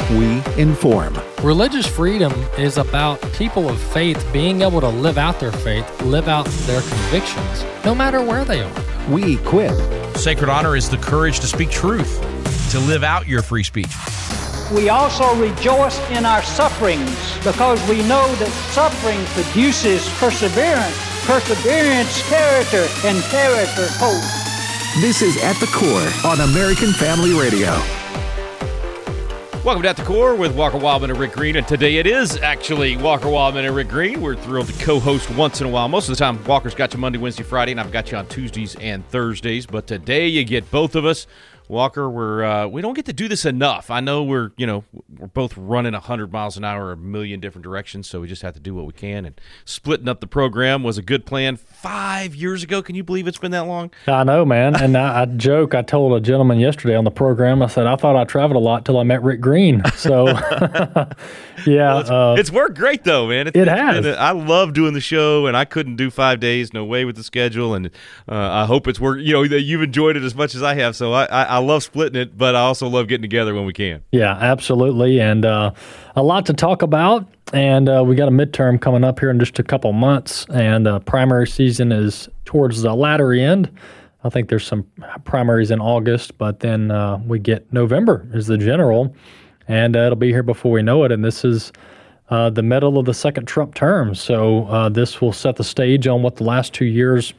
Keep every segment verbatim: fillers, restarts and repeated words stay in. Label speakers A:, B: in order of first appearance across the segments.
A: we inform.
B: Religious freedom is about people of faith being able to live out their faith, live out their convictions, no matter where they are.
A: We equip.
C: Sacred honor is the courage to speak truth, to live out your free speech.
D: We also rejoice in our sufferings because we know that suffering produces perseverance, perseverance, character, and character, hope.
A: This is At the Core on American Family Radio.
E: Welcome to At the Core with Walker Wildman and Rick Green, and today it is actually Walker Wildman and Rick Green. We're thrilled to co-host once in a while. Most of the time, Walker's got you Monday, Wednesday, Friday, and I've got you on Tuesdays and Thursdays, but today you get both of us. Walker, we're uh, we don't get to do this enough. I know we're you know we're both running a hundred miles an hour a million different directions, so we just have to do what we can. And splitting up the program was a good plan five years ago. Can you believe it's been that long?
B: I know, man. And I, I joke. I told a gentleman yesterday on the program. I said I thought I traveled a lot till I met Rick Green. So yeah,
E: well, it's,
B: uh,
E: it's worked great though, man. It's,
B: it
E: it's
B: has.
E: A, I love doing the show, and I couldn't do five days, no way with the schedule. And uh, I hope it's worked. You know that you've enjoyed it as much as I have. So I, I I love splitting it, but I also love getting together when we can.
B: Yeah, absolutely. And uh, a lot to talk about. And uh, we got a midterm coming up here in just a couple months. And uh, primary season is towards the latter end. I think there's some primaries in August, but then uh, we get November is the general. And uh, it'll be here before we know it. And this is uh, the middle of the second Trump term. So uh, this will set the stage on what the last two years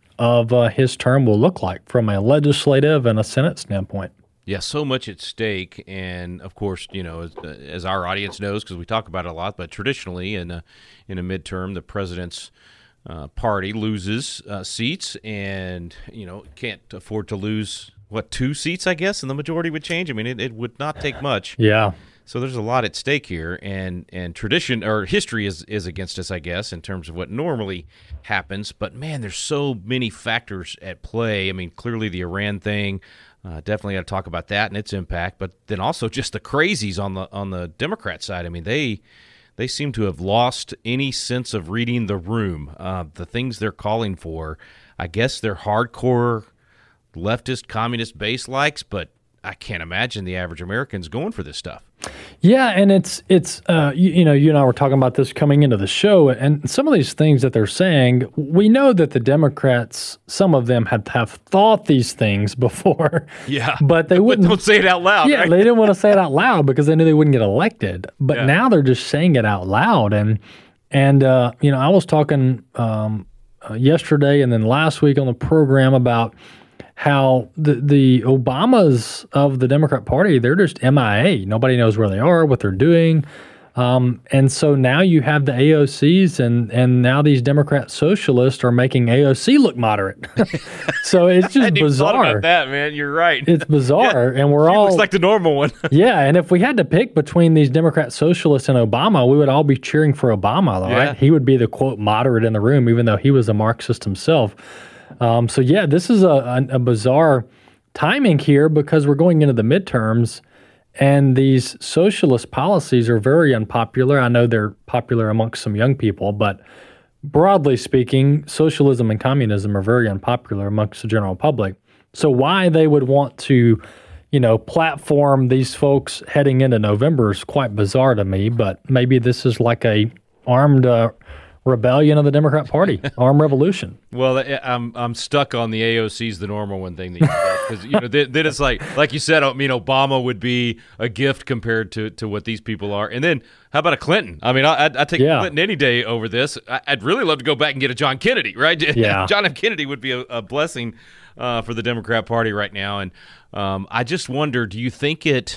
B: of uh, his term will look like from a legislative and a Senate standpoint.
E: Yeah, so much at stake, and of course, you know, as, as our audience knows, because we talk about it a lot, but traditionally in a, in a midterm, the president's uh, party loses uh, seats and, you know, can't afford to lose, what, two seats, I guess, and the majority would change? I mean, it, it would not take much.
B: Yeah.
E: So there's a lot at stake here, and, and tradition or history is, is against us, I guess, in terms of what normally happens. But, man, there's so many factors at play. I mean, clearly the Iran thing, uh, definitely got to talk about that and its impact. But then also just the crazies on the on the Democrat side. I mean, they they seem to have lost any sense of reading the room. Uh, the things they're calling for, I guess they're hardcore leftist, communist base likes, but I can't imagine the average American's going for this stuff.
B: Yeah, and it's, it's uh, you, you know, you and I were talking about this coming into the show, and some of these things that they're saying, we know that the Democrats, some of them had have thought these things before.
E: Yeah,
B: but they wouldn't.
E: But don't say it out loud,
B: Yeah,
E: right?
B: they didn't want to say it out loud because they knew they wouldn't get elected. But
E: Yeah.
B: now they're just saying it out loud. And, and uh, you know, I was talking um, uh, yesterday and then last week on the program about how the the Obamas of the Democrat Party, they're just M I A. Nobody knows where they are, what they're doing. Um, and so now you have the A O Cs, and, and now these Democrat socialists are making A O C look moderate. So it's
E: I
B: just
E: hadn't even thought
B: bizarre.
E: about that, man. You're right.
B: It's bizarre,
E: Yeah,
B: and we're
E: she
B: all
E: looks like the normal one.
B: yeah. And if we had to pick between these Democrat socialists and Obama, we would all be cheering for Obama, right?
E: Yeah.
B: He would be the quote moderate in the room, even though he was a Marxist himself. Um, so, yeah, this is a, a, a bizarre timing here because we're going into the midterms, and these socialist policies are very unpopular. I know they're popular amongst some young people, but broadly speaking, socialism and communism are very unpopular amongst the general public. So why they would want to, you know, platform these folks heading into November is quite bizarre to me, but maybe this is like a armed uh, rebellion of the Democrat Party, armed revolution.
E: Well, I'm I'm stuck on the A O C's the normal one thing that you said, because you know then, then it's like like you said, I mean, Obama would be a gift compared to, to what these people are, and then how about a Clinton? I mean, I I take
B: Yeah.
E: Clinton any day over this. I, I'd really love to go back and get a John Kennedy, right?
B: Yeah.
E: John F. Kennedy would be a, a blessing uh, for the Democrat Party right now, and um, I just wonder, do you think it?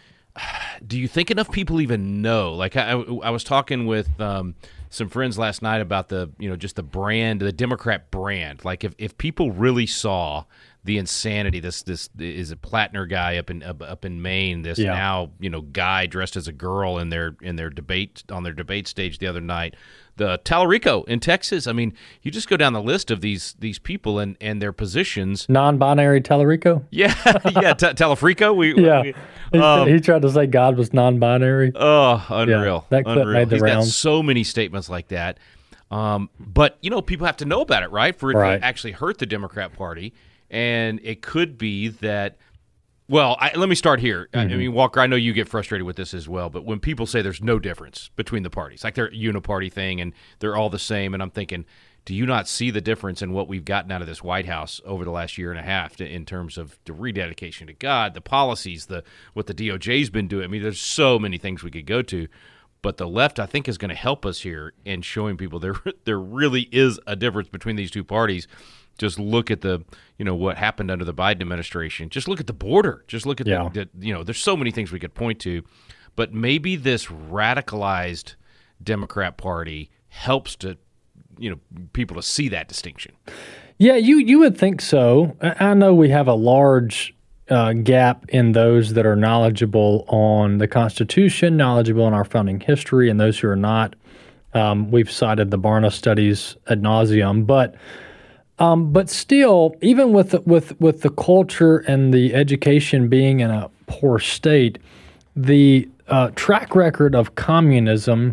E: Do you think enough people even know? Like I, I was talking with um, some friends last night about the, you know, just the brand, the Democrat brand. Like if, if people really saw the insanity, this this is a Plattner guy up in up, up in Maine, this
B: Yeah.
E: now, you know, guy dressed as a girl in their in their debate on their debate stage the other night. The Tallarico in Texas. I mean, you just go down the list of these these people and, and their positions.
B: Non-binary Tallarico?
E: Yeah, yeah, t- Telefrico. We
B: Yeah.
E: we,
B: He,
E: um,
B: he tried to say God was non-binary.
E: Oh, unreal.
B: that clip
E: unreal.
B: made the
E: He's got
B: rounds.
E: so many statements like that. Um, but, you know, people have to know about it, right, for it
B: Right.
E: to actually hurt the Democrat Party. And it could be that Well, I, let me start here.
B: Mm-hmm.
E: I mean, Walker, I know you get frustrated with this as well, but when people say there's no difference between the parties, like they're a uniparty thing and they're all the same, and I'm thinking, do you not see the difference in what we've gotten out of this White House over the last year and a half to, in terms of the rededication to God, the policies, the what the D O J's been doing? I mean, there's so many things we could go to, but the left, I think, is going to help us here in showing people there there really is a difference between these two parties. Just look at the, you know, what happened under the Biden administration. Just look at the border. Just look at
B: Yeah.
E: the, the, you know, there's so many things we could point to, but maybe this radicalized Democrat Party helps to, you know, people to see that distinction.
B: Yeah, you you would think so. I I know we have a large uh, gap in those that are knowledgeable on the Constitution, knowledgeable in our founding history, and those who are not. Um, we've cited the Barna studies ad nauseum, but um, but still, even with the, with with the culture and the education being in a poor state, the uh, track record of communism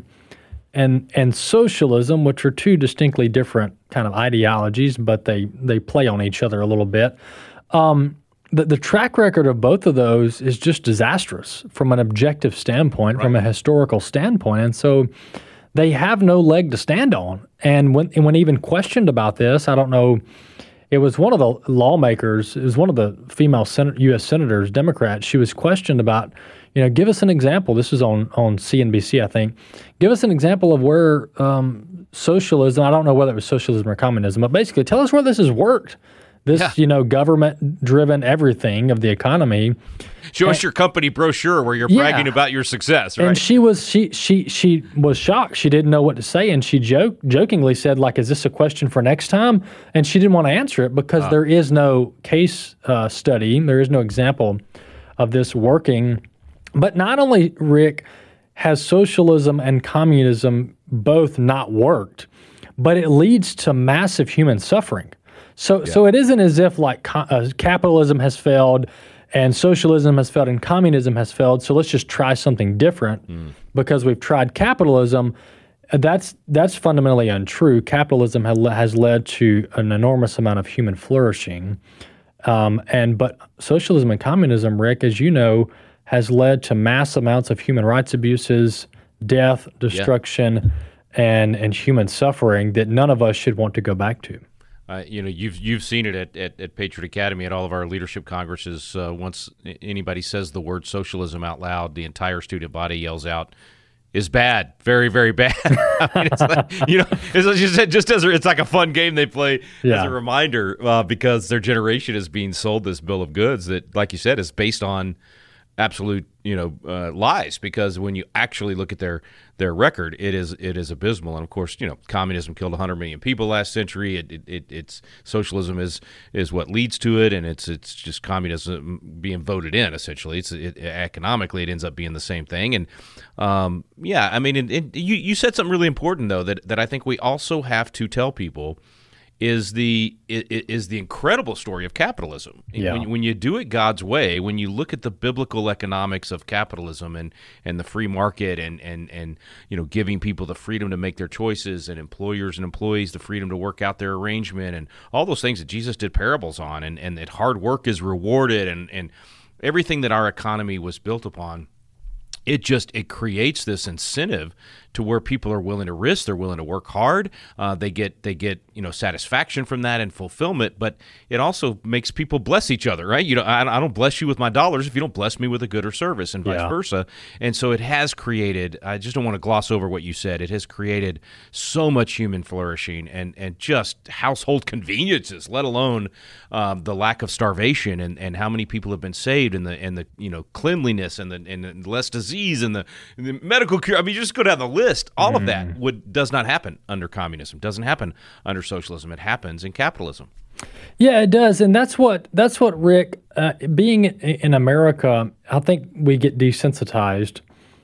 B: and and socialism, which are two distinctly different kind of ideologies, but they they play on each other a little bit. Um, the the track record of both of those is just disastrous from an objective standpoint, right. From a historical standpoint, and so they have no leg to stand on. And when and when even questioned about this, I don't know, it was one of the lawmakers, it was one of the female Senate, U S senators, Democrats. She was questioned about, you know, give us an example. This is on, on C N B C, I think. Give us an example of where um, socialism, I don't know whether it was socialism or communism, but basically tell us where this has worked. This, yeah. you know, government-driven everything of the economy.
E: Show
B: and,
E: us your company brochure where you're bragging yeah. about your success, right?
B: And she was she she she was shocked. She didn't know what to say, and she joke, jokingly said, like, is this a question for next time? And she didn't want to answer it because uh. there is no case uh, study. There is no example of this working. But not only, Rick, has socialism and communism both not worked, but it leads to massive human suffering. So, yeah. so it isn't as if like co- uh, capitalism has failed, and socialism has failed, and communism has failed. So let's just try something different mm. because we've tried capitalism. That's that's fundamentally untrue. Capitalism has has led to an enormous amount of human flourishing, um, and but socialism and communism, Rick, as you know, has led to mass amounts of human rights abuses, death, destruction, yeah. and and human suffering that none of us should want to go back to.
E: Uh, you know, you've you've seen it at, at, at Patriot Academy at all of our leadership congresses. Uh, once anybody says the word socialism out loud, the entire student body yells out, "Is bad, very very bad." I mean, it's like, you know, it's just just as a, it's like a fun game they play yeah. as a reminder uh, because their generation is being sold this bill of goods that, like you said, is based on absolute, you know, uh, lies. Because when you actually look at their their record, it is it is abysmal. And of course, you know, communism killed one hundred million people last century. It, it, it it's socialism is is what leads to it, and it's it's just communism being voted in. Essentially, it's it, economically it ends up being the same thing. And um, yeah, I mean, it, it, you you said something really important though that that I think we also have to tell people. Is the is the incredible story of capitalism.
B: Yeah.
E: When, when you do it God's way, when you look at the biblical economics of capitalism and, and the free market and, and, and you know giving people the freedom to make their choices and employers and employees the freedom to work out their arrangement and all those things that Jesus did parables on and, and that hard work is rewarded and, and everything that our economy was built upon, it just it creates this incentive to where people are willing to risk, they're willing to work hard, uh, they get they get you know satisfaction from that and fulfillment. But it also makes people bless each other, right? You know, I, I don't bless you with my dollars if you don't bless me with a good or service, and vice
B: yeah.
E: versa. And so it has created. I just don't want to gloss over what you said. It has created so much human flourishing and and just household conveniences, let alone um, the lack of starvation and, and how many people have been saved and the and the you know cleanliness and the and the less disease and the, and the medical care. I mean, you just go down the list. All of that would does not happen under communism. Doesn't happen under socialism. It happens in capitalism.
B: Yeah, it does, and that's what that's what Rick. Uh, being in America, I think we get desensitized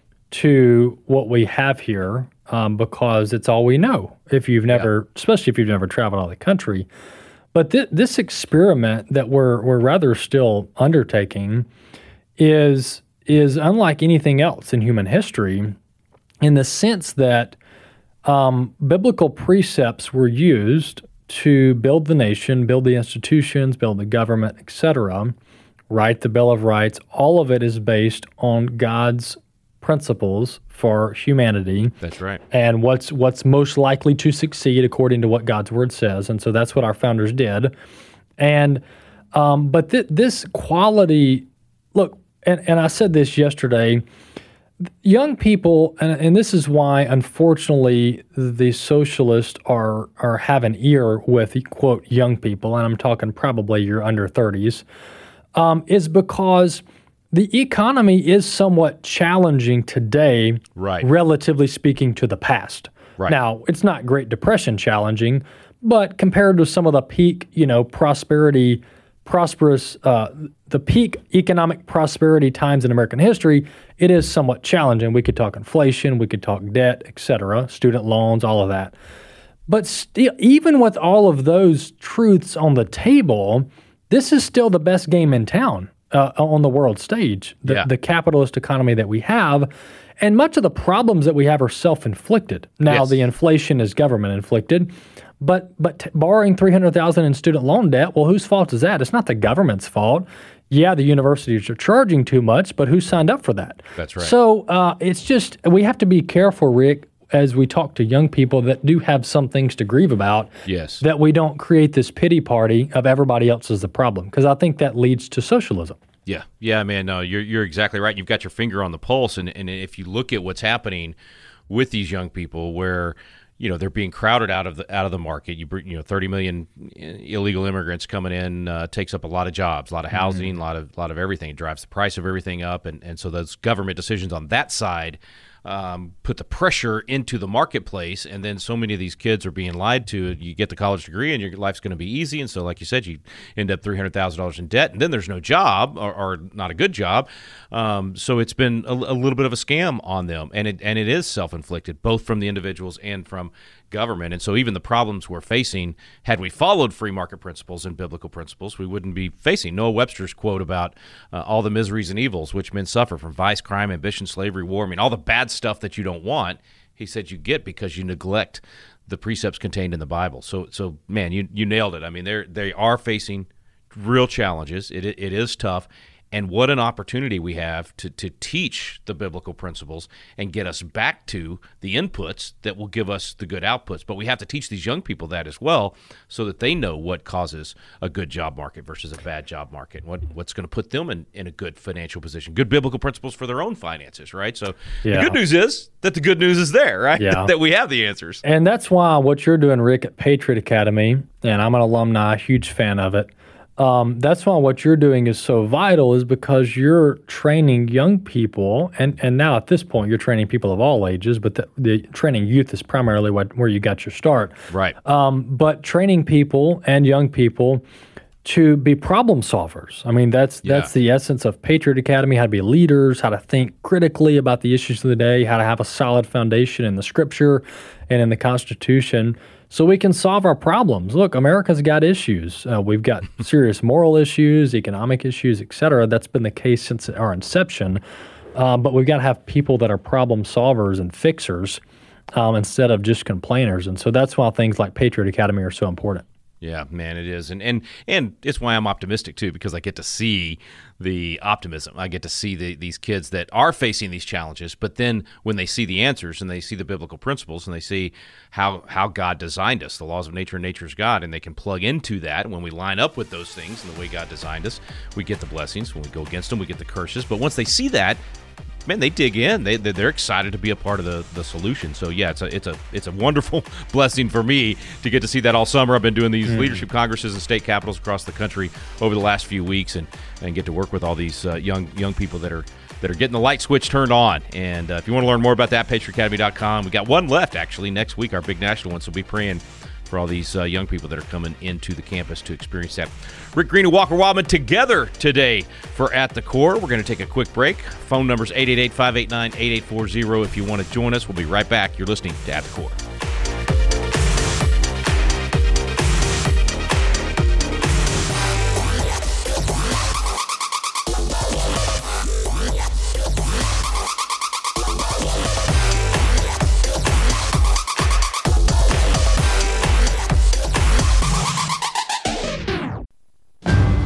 B: to what we have here um, because it's all we know. If you've never, yeah. especially if you've never traveled out of the country, but th- this experiment that we're we're rather still undertaking is is unlike anything else in human history. In the sense that um, biblical precepts were used to build the nation, build the institutions, build the government, et cetera, write the Bill of Rights. All of it is based on God's principles for humanity.
E: That's right.
B: And what's what's most likely to succeed according to what God's word says. And so that's what our founders did. And um, but th- this quality, look, and, and I said this yesterday, young people, and, and this is why, unfortunately, the socialists are are have an ear with, quote, young people, and I'm talking probably your under thirties, um, is because the economy is somewhat challenging today,
E: right,
B: relatively speaking to the past.
E: Right.
B: Now, it's not Great Depression challenging, but compared to some of the peak, you know, prosperity, prosperous, uh, the peak economic prosperity times in American history, it is somewhat challenging. We could talk inflation, we could talk debt, et cetera, student loans, all of that. But still, even with all of those truths on the table, this is still the best game in town. Uh, on the world stage, the,
E: yeah.
B: the capitalist economy that we have. And much of the problems that we have are self-inflicted. Now,
E: yes.
B: the inflation is government-inflicted, but but t- borrowing three hundred thousand dollars in student loan debt, well, whose fault is that? It's not the government's fault. Yeah, the universities are charging too much, but who signed up for that?
E: That's right.
B: So uh, it's just, we have to be careful, Rick, as we talk to young people that do have some things to grieve about,
E: yes.
B: that we don't create this pity party of everybody else is the problem, because I think that leads to socialism.
E: Yeah, yeah, man. No, you're you're exactly right. You've got your finger on the pulse, and and if you look at what's happening with these young people, where you know they're being crowded out of the out of the market. You you know, thirty million illegal immigrants coming in uh, takes up a lot of jobs, a lot of housing, mm-hmm. a lot of lot of everything. It drives the price of everything up, and and so those government decisions on that side Um, put the pressure into the marketplace, and then so many of these kids are being lied to. You get the college degree, and your life's going to be easy, and so, like you said, you end up three hundred thousand dollars in debt, and then there's no job, or, or not a good job. Um, so it's been a, a little bit of a scam on them, and it and it is self-inflicted, both from the individuals and from government. And so even the problems we're facing, had we followed free market principles and biblical principles, we wouldn't be facing. Noah Webster's quote about uh, all the miseries and evils which men suffer from vice, crime, ambition, slavery, war, I mean, all the bad stuff that you don't want, he said you get because you neglect the precepts contained in the Bible. So, so man, you you nailed it. I mean, they they are facing real challenges. It it is tough. And what an opportunity we have to to teach the biblical principles and get us back to the inputs that will give us the good outputs. But we have to teach these young people that as well, so that they know what causes a good job market versus a bad job market, what what's going to put them in, in a good financial position, good biblical principles for their own finances, right? So
B: yeah.
E: The good news is that the good news is there, right?
B: Yeah.
E: That we have the answers.
B: And that's why what you're doing, Rick, at Patriot Academy, and I'm an alumni, huge fan of it, Um, that's why what you're doing is so vital, is because you're training young people, and, and now at this point you're training people of all ages, but the, the training youth is primarily what, where you got your start.
E: Right.
B: Um, but training people and young people to be problem solvers. I mean, that's
E: Yeah.
B: that's the essence of Patriot Academy, how to be leaders, how to think critically about the issues of the day, how to have a solid foundation in the Scripture and in the Constitution, so we can solve our problems. Look, America's got issues. Uh, we've got serious moral issues, economic issues, et cetera. That's been the case since our inception. Um, but we've got to have people that are problem solvers and fixers um, instead of just complainers. And so that's why things like Patriot Academy are so important.
E: Yeah, man, it is. And and and it's why I'm optimistic, too, because I get to see the optimism. I get to see the, these kids that are facing these challenges, but then when they see the answers and they see the biblical principles and they see how how God designed us, the laws of nature and nature's God, and they can plug into that. When we line up with those things and the way God designed us, we get the blessings. When we go against them, we get the curses. But once they see that, man, they dig in. They they're excited to be a part of the, the solution. So yeah, it's a it's a it's a wonderful blessing for me to get to see that all summer. I've been doing these mm. leadership congresses in state capitals across the country over the last few weeks, and, and get to work with all these uh, young young people that are that are getting the light switch turned on. And uh, if you want to learn more about that, patriot academy dot com. We got one left actually next week, our big national one. So be praying for all these uh, young people that are coming into the campus to experience that. Rick Green and Walker Wildman together today for At the Core. We're going to take a quick break. Phone number's eight eight eight, five eight nine, eight eight four zero if you want to join us. We'll be right back. You're listening to At the Core.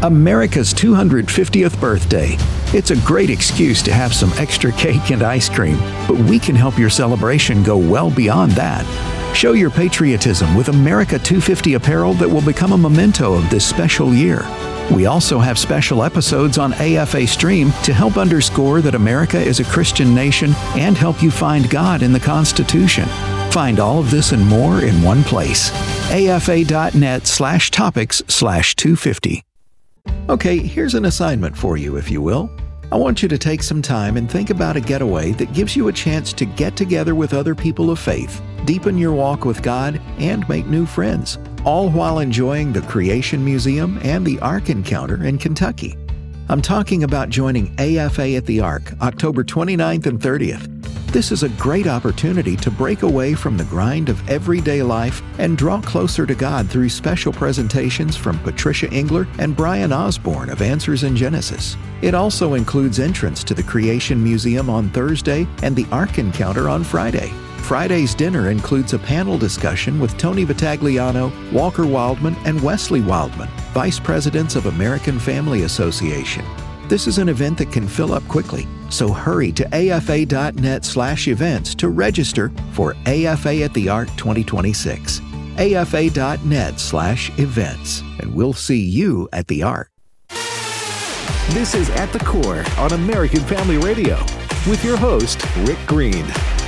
A: America's two hundred fiftieth birthday. It's a great excuse to have some extra cake and ice cream, but we can help your celebration go well beyond that. Show your patriotism with America two fifty apparel that will become a memento of this special year. We also have special episodes on A F A Stream to help underscore that America is a Christian nation and help you find God in the Constitution. Find all of this and more in one place. afa.net slash topics slash 250. Okay, here's an assignment for you, if you will. I want you to take some time and think about a getaway that gives you a chance to get together with other people of faith, deepen your walk with God, and make new friends, all while enjoying the Creation Museum and the Ark Encounter in Kentucky. I'm talking about joining A F A at the Ark, October twenty-ninth and thirtieth. This is a great opportunity to break away from the grind of everyday life and draw closer to God through special presentations from Patricia Engler and Brian Osborne of Answers in Genesis. It also includes entrance to the Creation Museum on Thursday and the Ark Encounter on Friday. Friday's dinner includes a panel discussion with Tony Battagliano, Walker Wildman, and Wesley Wildman, Vice Presidents of American Family Association. This is an event that can fill up quickly, so hurry to afa.net slash events to register for A F A at the Ark twenty twenty-six. afa.net slash events, and we'll see you at the Ark.
F: This is At the Core on American Family Radio with your host, Rick Green.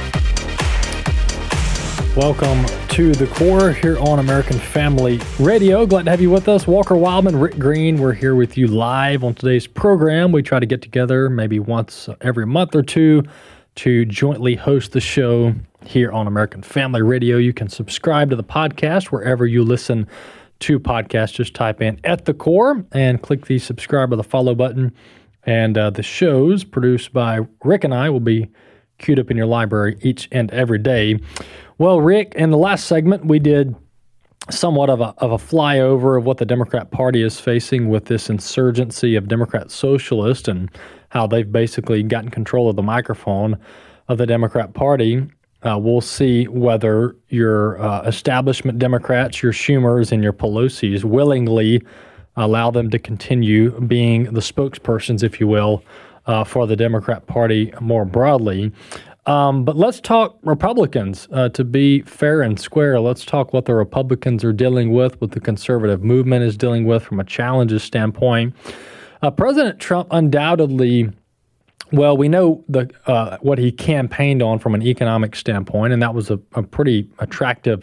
B: Welcome to The Core here on American Family Radio. Glad to have you with us. Walker Wildman, Rick Green, we're here with you live on today's program. We try to get together maybe once every month or two to jointly host the show here on American Family Radio. You can subscribe to the podcast wherever you listen to podcasts. Just type in At the Core and click the subscribe or the follow button. And uh, the shows produced by Rick and I will be queued up in your library each and every day. Well, Rick, in the last segment, we did somewhat of a of a flyover of what the Democrat Party is facing with this insurgency of Democrat socialists and how they've basically gotten control of the microphone of the Democrat Party. Uh, we'll see whether your uh, establishment Democrats, your Schumers and your Pelosi's willingly allow them to continue being the spokespersons, if you will, uh, for the Democrat Party more broadly. Um, but let's talk Republicans. Uh, to be fair and square, let's talk what the Republicans are dealing with, what the conservative movement is dealing with from a challenges standpoint. Uh, President Trump undoubtedly, well, we know the uh, what he campaigned on from an economic standpoint, and that was a, a pretty attractive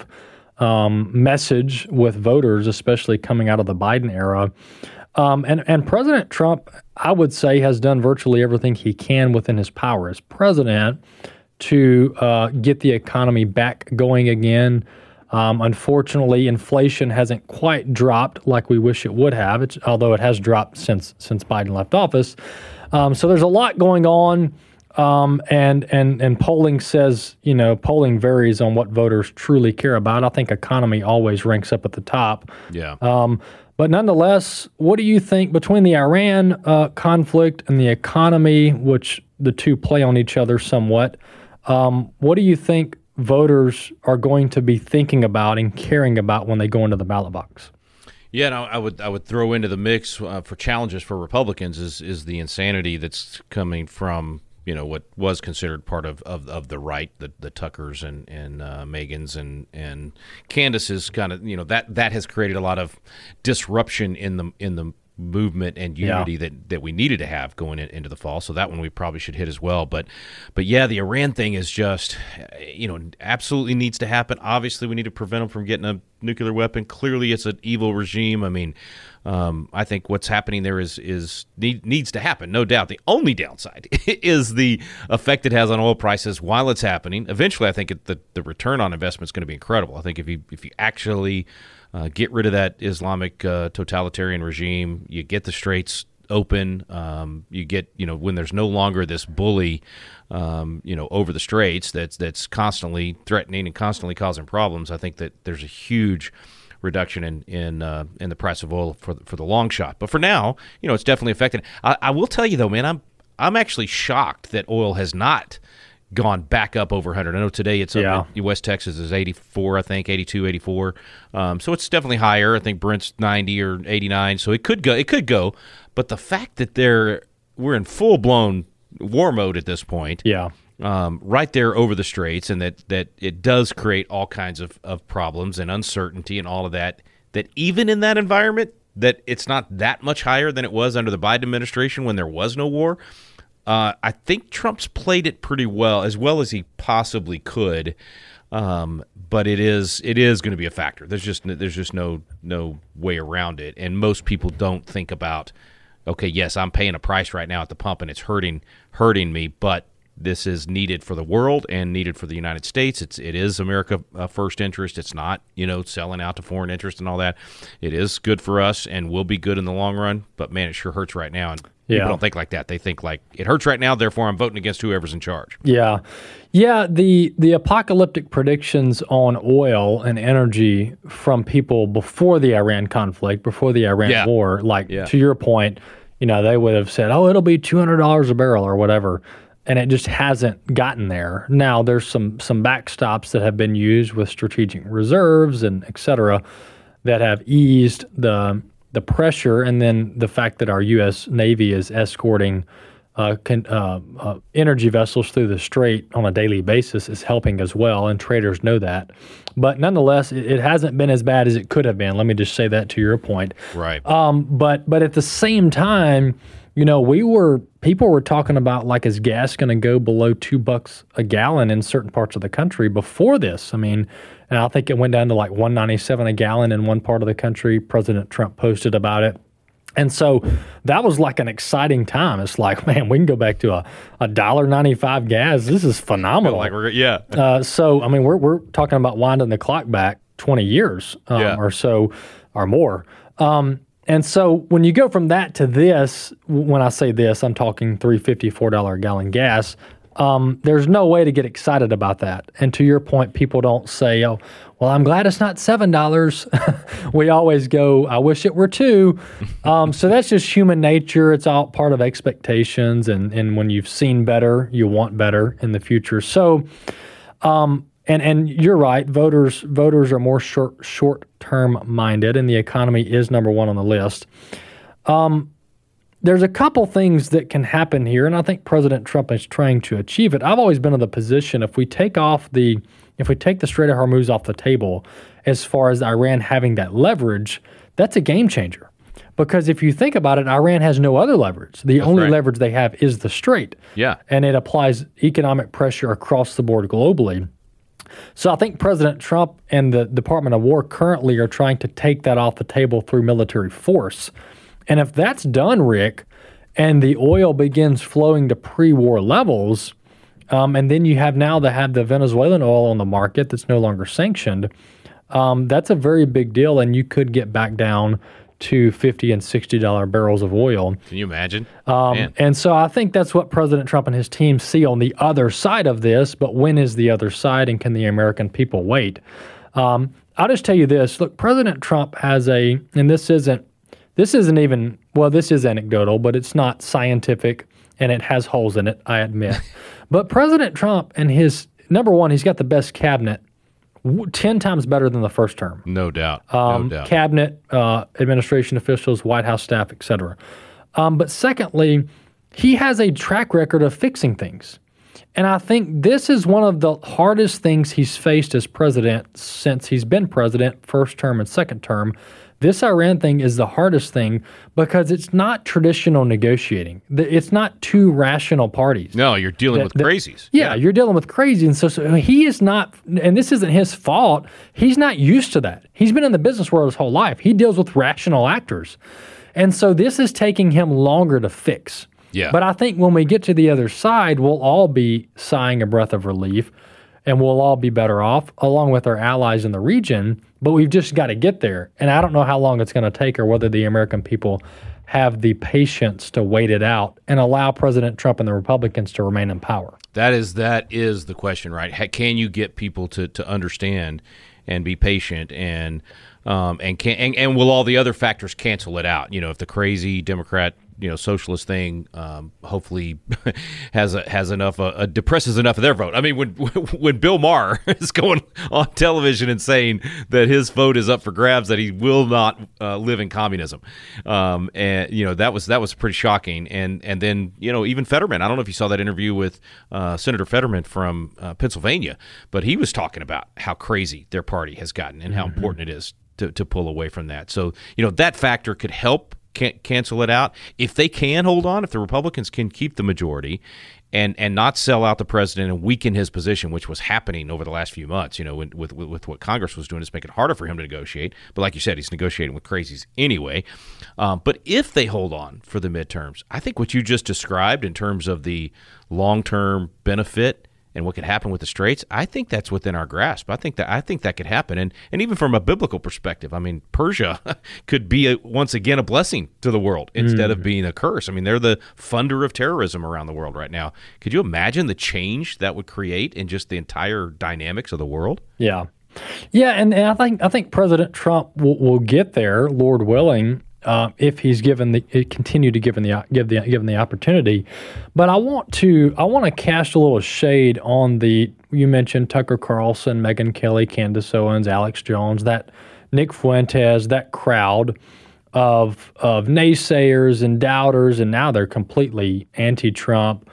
B: um, message with voters, especially coming out of the Biden era. Um, and, and President Trump, I would say, has done virtually everything he can within his power as president to uh, get the economy back going again. Um, unfortunately, inflation hasn't quite dropped like we wish it would have, it's, although it has dropped since since Biden left office. Um, so there's a lot going on, um, and and and polling says, you know, polling varies on what voters truly care about. I think economy always ranks up at the top.
E: Yeah.
B: Um, But nonetheless, what do you think between the Iran uh, conflict and the economy, which the two play on each other somewhat, um, what do you think voters are going to be thinking about and caring about when they go into the ballot box?
E: Yeah, no, I would I would throw into the mix uh, for challenges for Republicans is is the insanity that's coming from, you know, what was considered part of, of, of the right, the, the Tuckers and and uh, Megans and and Candace's kind of, you know, that that has created a lot of disruption in the in the movement and unity yeah. that, that we needed to have going in, into the fall. So that one we probably should hit as well. But but yeah, the Iran thing is just, you know, absolutely needs to happen. Obviously, we need to prevent them from getting a nuclear weapon. Clearly, it's an evil regime. I mean, um, I think what's happening there is is need, needs to happen, no doubt. The only downside is the effect it has on oil prices while it's happening. Eventually, I think it, the the return on investment is going to be incredible. I think if you if you actually Uh, get rid of that Islamic uh, totalitarian regime. You get the straits open. Um, you get, you know, when there's no longer this bully, um, you know, over the straits that's that's constantly threatening and constantly causing problems. I think that there's a huge reduction in in uh, in the price of oil for for the long shot. But for now, you know, it's definitely affected. I, I will tell you though, man, I'm I'm actually shocked that oil has not gone back up over one hundred. I know today it's up
B: Yeah.
E: in West Texas is eighty-four, I think, eighty-two, eighty-four. Um, so it's definitely higher. I think Brent's ninety or eighty-nine. So it could go. It could go. But the fact that they're we're in full blown war mode at this point,
B: Yeah.
E: um, right there over the straits, and that, that it does create all kinds of, of problems and uncertainty and all of that, that even in that environment, that it's not that much higher than it was under the Biden administration when there was no war. Uh, I think Trump's played it pretty well, as well as he possibly could. Um, but it is it is going to be a factor. There's just there's just no no way around it. And most people don't think about, okay, yes, I'm paying a price right now at the pump, and it's hurting hurting me, but this is needed for the world and needed for the United States. It's it is America uh, first interest. It's not, you know, selling out to foreign interest and all that. It is good for us and will be good in the long run. But man, it sure hurts right now. And
B: Yeah.
E: people don't think like that. They think like it hurts right now, therefore I'm voting against whoever's in charge.
B: Yeah. Yeah, the the apocalyptic predictions on oil and energy from people before the Iran conflict, before the Iran
E: Yeah.
B: war, like
E: Yeah.
B: to your point, you know, they would have said, "Oh, it'll be two hundred dollars a barrel or whatever." And it just hasn't gotten there. Now there's some some backstops that have been used with strategic reserves and et cetera that have eased the the pressure, and then the fact that our U S Navy is escorting uh, con, uh, uh, energy vessels through the strait on a daily basis is helping as well, and traders know that. But nonetheless, it, it hasn't been as bad as it could have been. Let me just say that to your point.
E: Right.
B: Um, but but at the same time, you know, we were people were talking about, like, is gas going to go below two bucks a gallon in certain parts of the country before this? I mean, and I think it went down to like one ninety-seven a gallon in one part of the country. President Trump posted about it. And so that was like an exciting time. It's like, man, we can go back to a a dollar ninety-five gas. This is phenomenal.
E: Like we're yeah.
B: Uh, so, I mean, we're we're talking about winding the clock back twenty years um,
E: Yeah.
B: or so or more. Um, and so when you go from that to this, when I say this, I'm talking three fifty, four dollars a gallon gas. Um, there's no way to get excited about that. And to your point, people don't say, oh, well, I'm glad it's not seven dollars. We always go, I wish it were two. Um, so that's just human nature. It's all part of expectations. And, and when you've seen better, you want better in the future. So, um, and and you're right, voters voters are more short, short-term minded, and the economy is number one on the list. Um, There's a couple things that can happen here, and I think President Trump is trying to achieve it. I've always been in the position, if we take off the, if we take the Strait of Hormuz off the table, as far as Iran having that leverage, that's a game changer. Because if you think about it, Iran has no other leverage. The only
E: right.
B: leverage they have is the Strait.
E: Yeah.
B: And it applies economic pressure across the board globally. So I think President Trump and the Department of War currently are trying to take that off the table through military force. And if that's done, Rick, and the oil begins flowing to pre-war levels, um, and then you have now to have the Venezuelan oil on the market that's no longer sanctioned, um, that's a very big deal, and you could get back down to fifty and sixty dollars barrels of oil.
E: Can you imagine?
B: Um,
E: Man.
B: and so I think that's what President Trump and his team see on the other side of this, but when is the other side, and can the American people wait? Um, I'll just tell you this. Look, President Trump has a, and this isn't, This isn't even, well, this is anecdotal, but it's not scientific, and it has holes in it, I admit. But President Trump and his, number one, he's got the best cabinet, w- ten times better than the first term.
E: No doubt.
B: Um,
E: no doubt.
B: Cabinet, uh, administration officials, White House staff, et cetera. Um, but secondly, he has a track record of fixing things. And I think this is one of the hardest things he's faced as president since he's been president, first term and second term. This Iran thing is the hardest thing because it's not traditional negotiating. The- It's not two rational parties.
E: No, you're dealing
B: that-
E: with
B: that-
E: crazies.
B: Yeah, you're dealing with crazy. And so, so he is not, and this isn't his fault, he's not used to that. He's been in the business world his whole life. He deals with rational actors. And so this is taking him longer to fix.
E: Yeah.
B: But I think when we get to the other side, we'll all be sighing a breath of relief, and we'll all be better off, along with our allies in the region. But we've just got to get there. And I don't know how long it's going to take, or whether the American people have the patience to wait it out and allow President Trump and the Republicans to remain in power.
E: That is that is the question, right? Ha- Can you get people to, to understand and be patient, and um, and can and, and will all the other factors cancel it out? You know, if the crazy Democrat you know socialist thing um, hopefully has a, has enough uh, uh, depresses enough of their vote. I mean, when when Bill Maher is going on television and saying that his vote is up for grabs, that he will not uh, live in communism, um, and you know that was that was pretty shocking. And and then you know even Fetterman. I don't know if you saw that interview with uh, Senator Fetterman from uh, Pennsylvania, but he was talking about how crazy their party has gotten and how mm-hmm. important it is to to pull away from that. So you know that factor could help can- cancel it out if they can hold on. If the Republicans can keep the majority and and not sell out the president and weaken his position, which was happening over the last few months, you know, with with, with what Congress was doing, is make it harder for him to negotiate. But like you said, he's negotiating with crazies anyway. Um, but if they hold on for the midterms, I think what you just described in terms of the long-term benefit and what could happen with the straits, I think that's within our grasp. I think that I think that could happen, and and even from a biblical perspective, I mean, Persia could be a, once again a blessing to the world instead mm. of being a curse. I mean, they're the funder of terrorism around the world right now. Could you imagine the change that would create in just the entire dynamics of the world?
B: Yeah, yeah, and, and I think I think President Trump will, will get there, Lord willing. Uh, if he's given the continue to given the give the given the opportunity, but I want to I want to cast a little shade on the you mentioned Tucker Carlson, Megyn Kelly, Candace Owens, Alex Jones, that Nick Fuentes, that crowd of of naysayers and doubters, and now they're completely anti-Trump.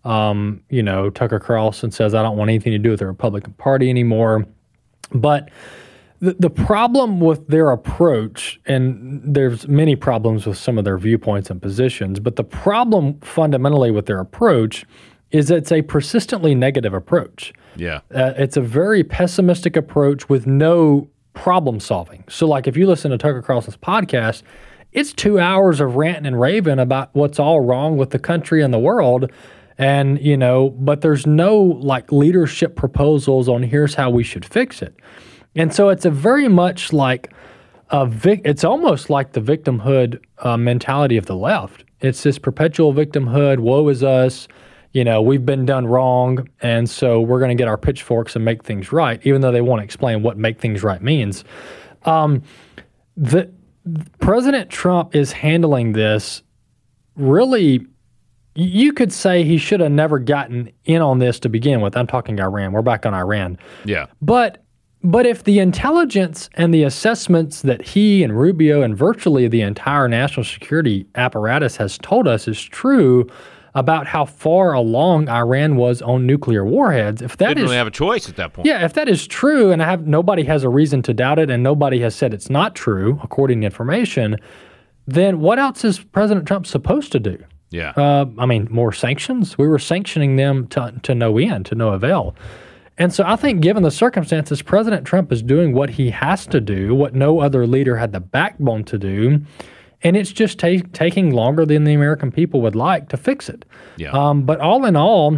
B: Um, you know, Tucker Carlson says I don't want anything to do with the Republican Party anymore, but The, the problem with their approach, and there's many problems with some of their viewpoints and positions, but the problem fundamentally with their approach is it's a persistently negative approach.
E: Yeah.
B: Uh, it's a very pessimistic approach with no problem solving. So like if you listen to Tucker Carlson's podcast, it's two hours of ranting and raving about what's all wrong with the country and the world. And, you know, but there's no like leadership proposals on here's how we should fix it. And so it's a very much like a vic- it's almost like the victimhood uh, mentality of the left. It's this perpetual victimhood, woe is us, you know, we've been done wrong, and so we're going to get our pitchforks and make things right, even though they won't explain what make things right means. Um, the President Trump is handling this really, you could say he should have never gotten in on this to begin with. I'm talking Iran. We're back on Iran.
E: Yeah.
B: But But if the intelligence and the assessments that he and Rubio and virtually the entire national security apparatus has told us is true about how far along Iran was on nuclear warheads, if that
E: didn't
B: is,
E: really have a choice at that point.
B: Yeah, if that is true, and I have nobody has a reason to doubt it, and nobody has said it's not true according to information, then what else is President Trump supposed to do?
E: Yeah,
B: uh, I mean, more sanctions. We were sanctioning them to to no end, to no avail. And so I think given the circumstances, President Trump is doing what he has to do, what no other leader had the backbone to do, and it's just ta- taking longer than the American people would like to fix it.
E: Yeah.
B: Um, but all in all,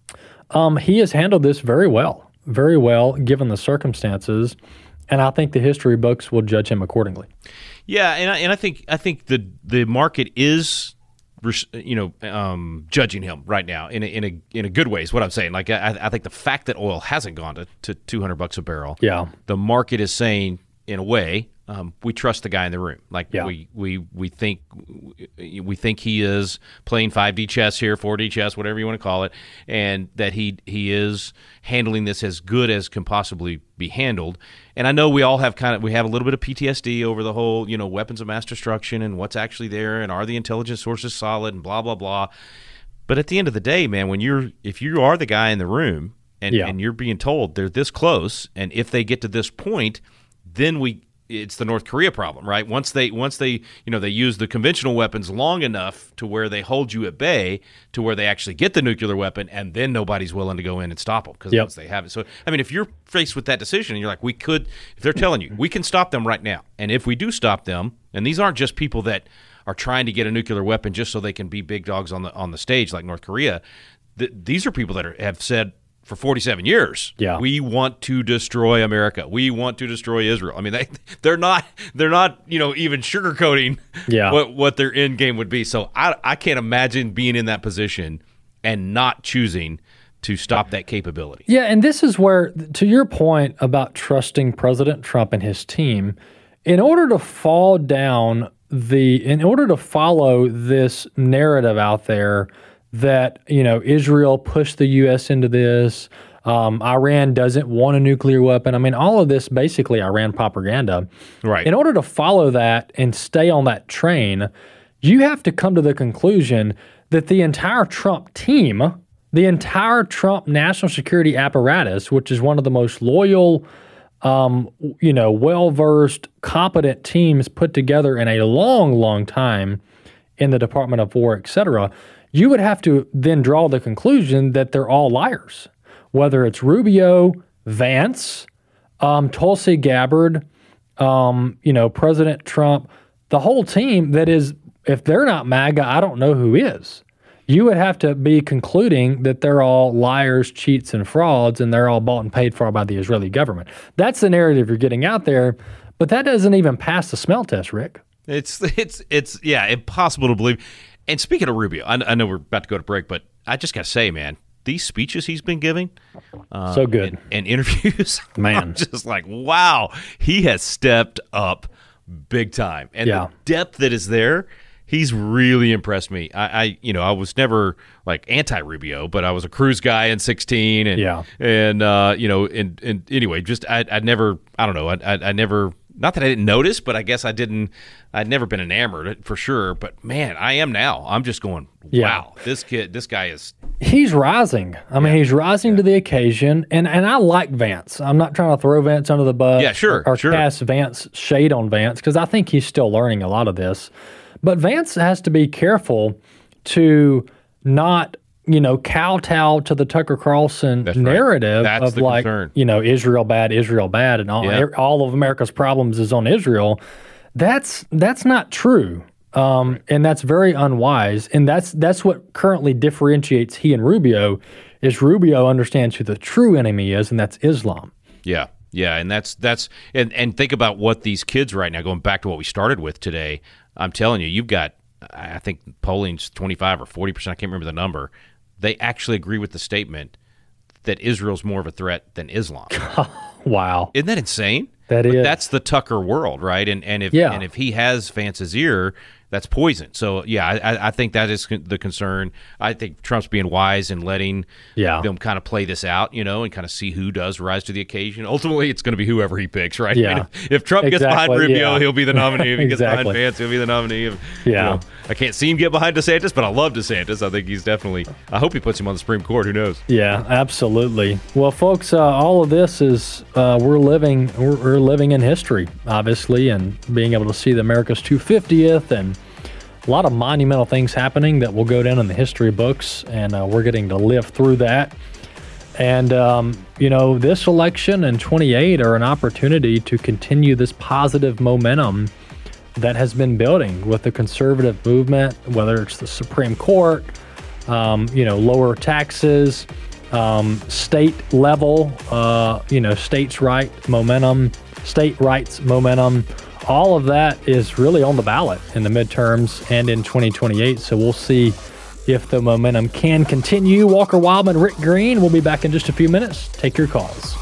B: um, he has handled this very well, very well given the circumstances, and I think the history books will judge him accordingly.
E: Yeah, and I, and I think I think the the market is, you know, um, judging him right now in a, in a in a good way is what I'm saying. Like I, I think the fact that oil hasn't gone to, to two hundred bucks a barrel,
B: yeah,
E: the market is saying in a way um, we trust the guy in the room. Like
B: yeah.
E: we we we think we think he is playing five D chess here, four D chess, whatever you want to call it, and that he he is handling this as good as can possibly be handled. And I know we all have kind of we have a little bit of P T S D over the whole, you know, weapons of mass destruction and what's actually there and are the intelligence sources solid and blah blah blah. But at the end of the day, man, when you're if you are the guy in the room and,
B: yeah.
E: and you're being told they're this close, and if they get to this point, then we it's the North Korea problem, right? Once they once they you know they use the conventional weapons long enough to where they hold you at bay, to where they actually get the nuclear weapon, and then nobody's willing to go in and stop them because
B: yep.
E: once they have it. So I mean, if you're faced with that decision and you're like, we could, if they're telling you we can stop them right now, and if we do stop them, and these aren't just people that are trying to get a nuclear weapon just so they can be big dogs on the on the stage like North Korea, th- these are people that are, have said for forty-seven years,
B: yeah.
E: we want to destroy America. We want to destroy Israel. I mean, they they're not they're not you know even sugarcoating
B: yeah.
E: what what their end game would be. So I I can't imagine being in that position and not choosing to stop that capability.
B: Yeah, and this is where, to your point about trusting President Trump and his team, in order to fall down the in order to follow this narrative out there that, you know, Israel pushed the U S into this, um, Iran doesn't want a nuclear weapon. I mean, all of this basically Iran propaganda.
E: Right.
B: In order to follow that and stay on that train, you have to come to the conclusion that the entire Trump team, the entire Trump national security apparatus, which is one of the most loyal, um, you know, well-versed, competent teams put together in a long, long time in the Department of War, et cetera, you would have to then draw the conclusion that they're all liars. Whether it's Rubio, Vance, um, Tulsi Gabbard, um, you know, President Trump, the whole team that is, if they're not MAGA, I don't know who is. You would have to be concluding that they're all liars, cheats, and frauds, and they're all bought and paid for by the Israeli government. That's the narrative you're getting out there, but that doesn't even pass the smell test, Rick.
E: It's, it's, it's, yeah, impossible to believe. And speaking of Rubio, I, I know we're about to go to break, but I just got to say, man, these speeches he's been giving, uh,
B: so good,
E: and, and interviews,
B: man,
E: I'm just like, wow, he has stepped up big time, and
B: yeah.
E: the depth that is there, he's really impressed me. I, I, you know, I was never like anti-Rubio, but I was a Cruz guy in sixteen, and
B: yeah,
E: and uh, you know, and and anyway, just I, I never, I don't know, I, I, I never. Not that I didn't notice, but I guess I didn't. I'd never been enamored for sure. But man, I am now. I'm just going, wow,
B: yeah.
E: this kid, this guy is.
B: He's rising. I mean, yeah. he's rising yeah. to the occasion, and and I like Vance. I'm not trying to throw Vance under the bus.
E: Yeah, sure,
B: or, or
E: sure.
B: cast Vance shade on Vance because I think he's still learning a lot of this. But Vance has to be careful to not, you know, kowtow to the Tucker Carlson
E: That's
B: narrative
E: right.
B: of like,
E: concern.
B: you know, Israel bad, Israel bad, and all
E: yeah.
B: all of America's problems is on Israel. That's that's not true, um, right. and that's very unwise. And that's that's what currently differentiates he and Rubio. Is Rubio understands who the true enemy is, and that's Islam.
E: Yeah, yeah, and that's that's and and think about what these kids right now. Going back to what we started with today, I'm telling you, you've got. I think polling's twenty-five or forty percent. I can't remember the number. They actually agree with the statement that Israel's more of a threat than Islam.
B: Wow.
E: Isn't that insane?
B: That
E: but
B: is.
E: That's the Tucker world, right? And and if
B: yeah.
E: and if he has Vance's ear, that's poison. So, yeah, I, I think that is the concern. I think Trump's being wise and letting
B: yeah.
E: them kind of play this out, you know, and kind of see who does rise to the occasion. Ultimately, it's going to be whoever he picks, right?
B: Yeah.
E: I mean, if, if Trump
B: exactly.
E: gets behind Rubio,
B: yeah.
E: he'll be the nominee. If he gets
B: exactly.
E: behind Vance, he'll be the nominee. If,
B: yeah.
E: You know, I can't see him get behind DeSantis, but I love DeSantis. I think he's definitely – I hope he puts him on the Supreme Court. Who knows?
B: Yeah, absolutely. Well, folks, uh, all of this is uh, we're living we're, we're living in history, obviously, and being able to see the America's two hundred fiftieth and – a lot of monumental things happening that will go down in the history books, and uh, we're getting to live through that. And, um, you know, this election and twenty-eight are an opportunity to continue this positive momentum that has been building with the conservative movement, whether it's the Supreme Court, um, you know, lower taxes, um, state level, uh, you know, states' right momentum, state rights momentum. All of that is really on the ballot in the midterms and in twenty twenty-eight. So we'll see if the momentum can continue. Walker Wildman, Rick Green. We'll be back in just a few minutes. Take your calls.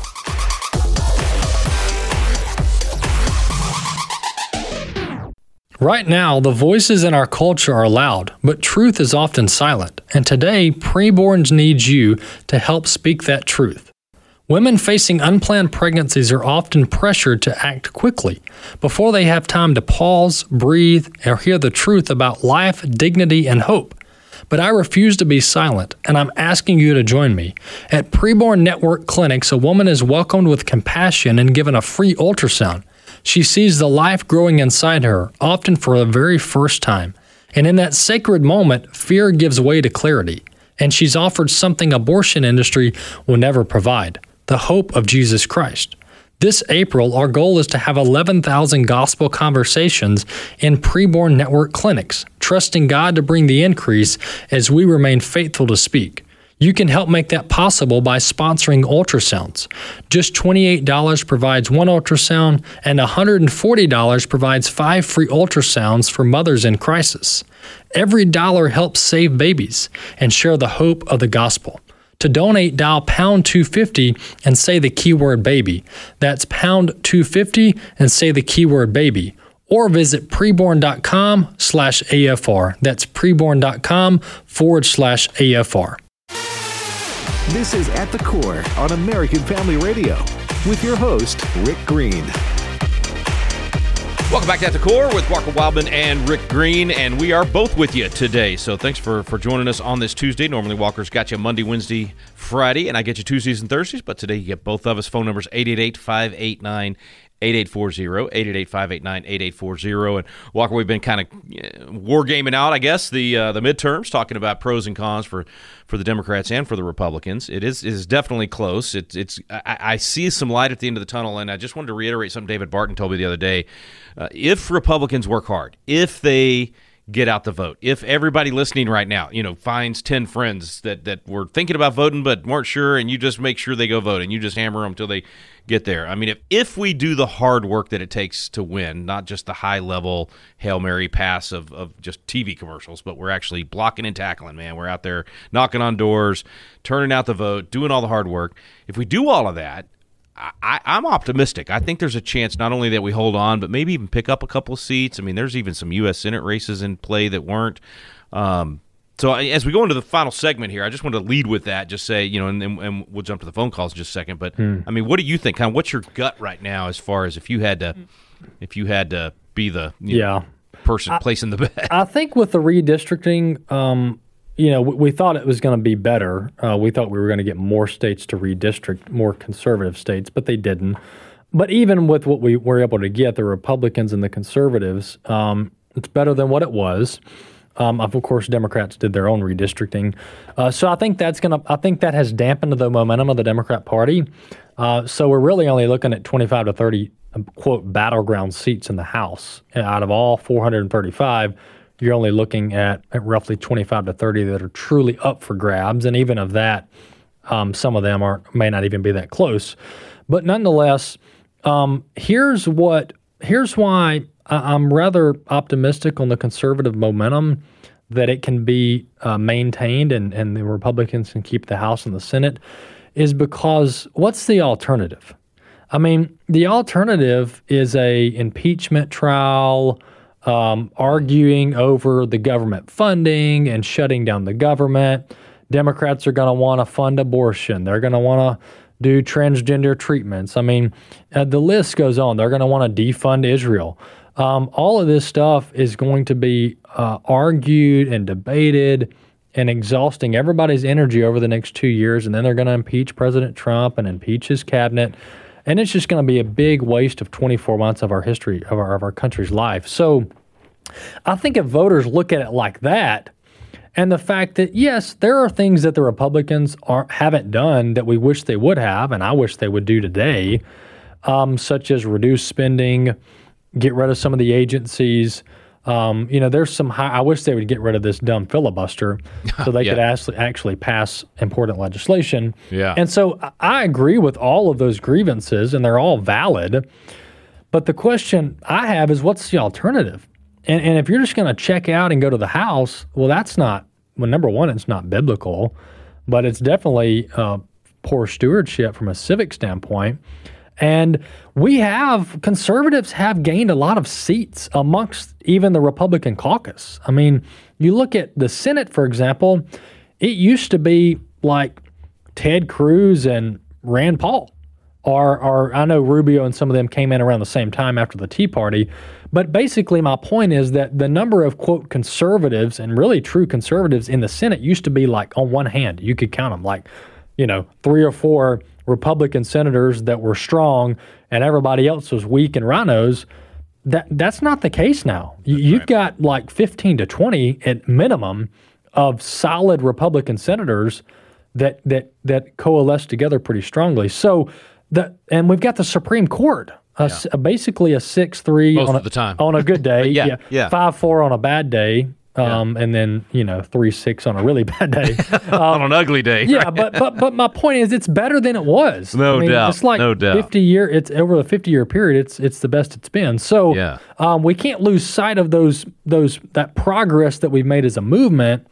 B: Right now, the voices in our culture are loud, but truth is often silent. And today, preborns need you to help speak that truth. Women facing unplanned pregnancies are often pressured to act quickly before they have time to pause, breathe, or hear the truth about life, dignity, and hope. But I refuse to be silent, and I'm asking you to join me. At Preborn Network Clinics, a woman is welcomed with compassion and given a free ultrasound. She sees the life growing inside her, often for the very first time. And in that sacred moment, fear gives way to clarity. And she's offered something abortion industry will never provide. The hope of Jesus Christ. This April, our goal is to have eleven thousand gospel conversations in Preborn Network clinics, trusting God to bring the increase as we remain faithful to speak. You can help make that possible by sponsoring ultrasounds. Just twenty-eight dollars provides one ultrasound, and one hundred forty dollars provides five free ultrasounds for mothers in crisis. Every dollar helps save babies and share the hope of the gospel. To donate, dial pound two fifty and say the keyword baby. That's pound two fifty and say the keyword baby. or visit preborn.com slash AFR. That's preborn.com forward slash AFR.
F: This is At the Core on American Family Radio with your host, Rick Green.
E: Welcome back to At the Core with Walker Wildman and Rick Green, and we are both with you today. So thanks for, for joining us on this Tuesday. Normally Walker's got you Monday, Wednesday, Friday, and I get you Tuesdays and Thursdays, but today you get both of us. Phone numbers eight eight eight, five eight nine, eight eight four zero, eight eight eight, five eight nine, eight eight four zero. And Walker, we've been kind of uh, wargaming out, I guess, the uh, the midterms, talking about pros and cons for, for the Democrats and for the Republicans. It is it is definitely close. It's it's I, I see some light at the end of the tunnel, and I just wanted to reiterate something David Barton told me the other day. Uh, if Republicans work hard, if they get out the vote, if everybody listening right now, you know, finds ten friends that, that were thinking about voting but weren't sure, and you just make sure they go vote, and you just hammer them until they get there. I mean, if, if we do the hard work that it takes to win, not just the high-level Hail Mary pass of, of just T V commercials, but we're actually blocking and tackling, man. We're out there knocking on doors, turning out the vote, doing all the hard work. If we do all of that, I, I'm optimistic. I think there's a chance not only that we hold on, but maybe even pick up a couple of seats. I mean, there's even some U S Senate races in play that weren't. Um, so as we go into the final segment here, I just wanted to lead with that, just say, you know, and, and, and we'll jump to the phone calls in just a second. But, hmm. I mean, what do you think? Kind of what's your gut right now as far as if you had to if you had to be the you
B: yeah.
E: know, person I, placing the bet?
B: I think with the redistricting, um, you know, we, we thought it was going to be better. Uh, we thought we were going to get more states to redistrict, more conservative states, but they didn't. But even with what we were able to get, the Republicans and the conservatives, um, it's better than what it was. Um, of course, Democrats did their own redistricting. Uh, so I think that's going to, I think that has dampened the momentum of the Democrat Party. Uh, so we're really only looking at twenty-five to thirty, quote, battleground seats in the House. And out of all four hundred thirty-five, you're only looking at, at roughly twenty-five to thirty that are truly up for grabs. And even of that, um, some of them aren't, may not even be that close. But nonetheless, um, here's what, here's why I, I'm rather optimistic on the conservative momentum that it can be uh, maintained and, and the Republicans can keep the House and the Senate, is because what's the alternative? I mean, the alternative is a impeachment trial, Um, arguing over the government funding and shutting down the government. Democrats are going to want to fund abortion. They're going to want to do transgender treatments. I mean, uh, the list goes on. They're going to want to defund Israel. Um, all of this stuff is going to be uh, argued and debated and exhausting everybody's energy over the next two years. And then they're going to impeach President Trump and impeach his cabinet. And it's just going to be a big waste of twenty-four months of our history, of our, of our country's life. So I think if voters look at it like that, and the fact that, yes, there are things that the Republicans aren't, haven't done that we wish they would have, and I wish they would do today, um, such as reduce spending, get rid of some of the agencies. Um, you know, there's some high, I wish they would get rid of this dumb filibuster so they
E: yeah.
B: could actually, actually pass important legislation.
E: Yeah.
B: And so I agree with all of those grievances, and they're all valid. But the question I have is, what's the alternative? And, and if you're just going to check out and go to the House, well, that's not, well, number one, it's not biblical, but it's definitely uh, poor stewardship from a civic standpoint. And we have, conservatives have gained a lot of seats amongst even the Republican caucus. I mean, you look at the Senate, for example, it used to be like Ted Cruz and Rand Paul. Or, or I know Rubio and some of them came in around the same time after the Tea Party. But basically my point is that the number of, quote, conservatives and really true conservatives in the Senate used to be like on one hand. You could count them like, you know, three or four Republican senators that were strong and everybody else was weak and rhinos. That that's not the case now. That's You've right. got like fifteen to twenty at minimum of solid Republican senators that that that coalesce together pretty strongly. So the and we've got the Supreme Court, a, yeah. a, basically a six three
E: most
B: on
E: of the time
B: on a good day,
E: yeah, yeah, yeah,
B: five four on a bad day. Um, yeah. And then, you know, three six on a really bad day. Um,
E: on an ugly day.
B: Yeah,
E: right?
B: but but but my point is, it's better than it was.
E: No
B: I mean,
E: doubt.
B: It's like
E: no doubt.
B: fifty year. It's over the fifty year period. It's it's the best it's been. So
E: yeah.
B: um, we can't lose sight of those those that progress that we've made as a movement.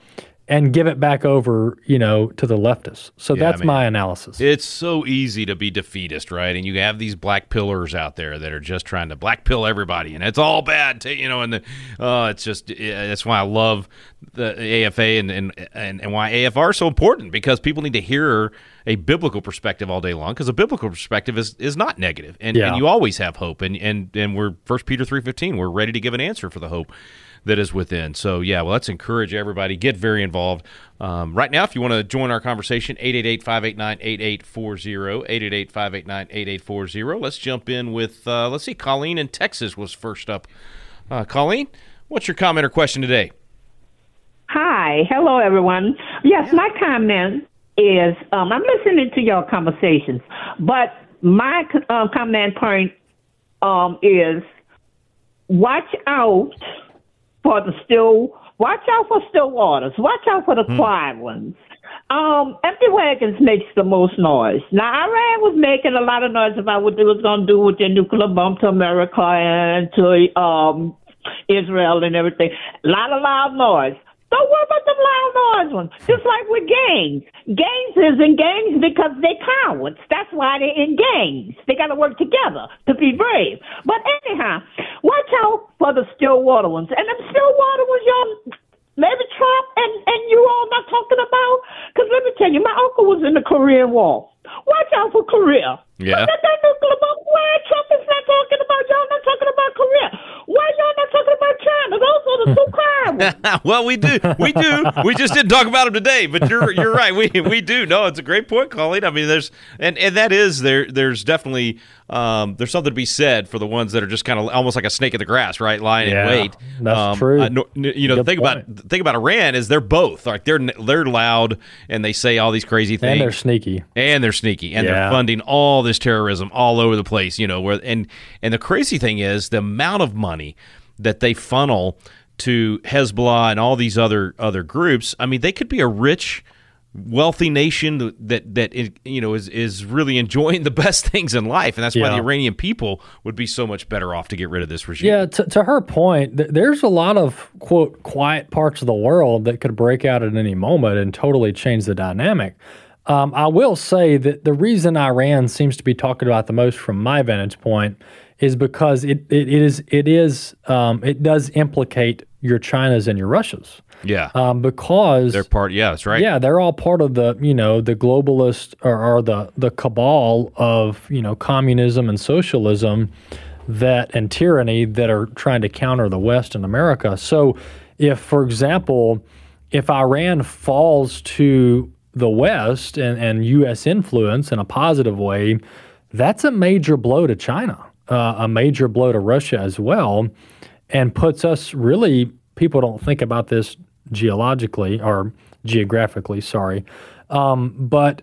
B: and give it back over, you know, to the leftists. So
E: Yeah,
B: that's
E: man.
B: my analysis.
E: It's so easy to be defeatist, right? And you have these black pillars out there that are just trying to black pill everybody, and it's all bad, to, you know. And the, uh, it's just yeah, that's why I love the A F A and, and and and why A F R is so important, because people need to hear a biblical perspective all day long, because a biblical perspective is, is not negative, and,
B: Yeah.
E: and you always have hope, and and and we're First Peter three fifteen. We're ready to give an answer for the hope that is within. So, yeah, well, let's encourage everybody. Get very involved. Um, right now, if you want to join our conversation, eight eight eight, five eight nine, eight eight four zero, eight eight eight, five eight nine, eight eight four zero. Let's jump in with, uh, let's see, Colleen in Texas was first up. Uh, Colleen, what's your comment or question today?
G: Hi. Hello, everyone. Yes, my comment is um, I'm listening to your conversations, but my uh, comment point um, is watch out for the still, watch out for still waters. Watch out for the hmm. quiet ones. Um, empty wagons makes the most noise. Now, Iran was making a lot of noise about what they was going to do with their nuclear bomb to America and to um, Israel and everything. A lot of loud noise. Don't worry about the loud noise ones. Just like with gangs. Gangs is in gangs because they cowards. That's why they're in gangs. They got to work together to be brave. But anyhow, watch out for the still water ones. And them still water ones, y'all, maybe Trump and, and you all not talking about. Because let me tell you, my uncle was in the Korean War. Watch out for Korea.
E: Yeah.
G: Look at that nuclear bomb. Why Trump is not talking about, y'all not talking about Korea? Why y'all not talking about China? Those are the two quiet ones.
E: Well, we do. We do. We just didn't talk about them today, but you're you're right. We we do. No, it's a great point, Colleen. I mean, there's and, and that is there there's definitely um, there's something to be said for the ones that are just kind of almost like a snake in the grass, right? Lying
B: Yeah,
E: in wait.
B: that's
E: um,
B: true.
E: Uh, no, you know, the
B: Good
E: thing about
B: point.
E: the thing about Iran is they're both like they're they're loud and they say all these crazy things.
B: And they're sneaky.
E: And they're sneaky, and
B: Yeah.
E: they're funding all this terrorism all over the place. You know, where and and the crazy thing is the amount of money that they funnel to Hezbollah and all these other other groups. I mean, they could be a rich, wealthy nation that that you know is is really enjoying the best things in life, and that's why
B: Yeah.
E: the Iranian people would be so much better off to get rid of this regime.
B: Yeah, to, to her point, th- there's a lot of, quote, quiet parts of the world that could break out at any moment and totally change the dynamic. Um, I will say that the reason Iran seems to be talked about the most from my vantage point is because it it, it is it is um, it does implicate your Chinas and your Russias.
E: Yeah,
B: Um, because
E: they're part. Yeah, that's right.
B: Yeah, they're all part of the, you know, the globalist or, or the the cabal of, you know, communism and socialism that and tyranny that are trying to counter the West and America. So if, for example, if Iran falls to the West and, and U S influence in a positive way, that's a major blow to China, uh, a major blow to Russia as well, and puts us really, people don't think about this geologically or geographically, sorry, um, but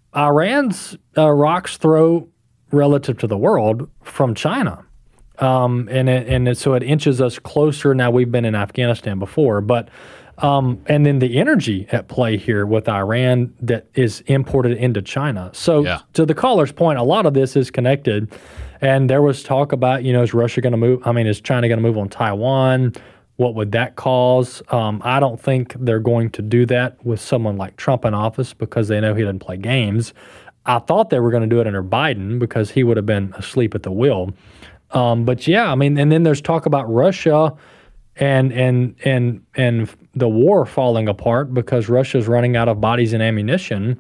B: Iran's uh, rocks throw relative to the world from China. Um, and it, and it, so it inches us closer. Now, we've been in Afghanistan before, but um, and then the energy at play here with Iran that is imported into China. So
E: Yeah.
B: to the caller's point, a lot of this is connected. And there was talk about, you know, is Russia going to move? I mean, is China going to move on Taiwan? What would that cause? Um, I don't think they're going to do that with someone like Trump in office because they know he doesn't play games. I thought they were going to do it under Biden because he would have been asleep at the wheel. Um, but yeah, I mean, and then there's talk about Russia and and and and the war falling apart because Russia's running out of bodies and ammunition.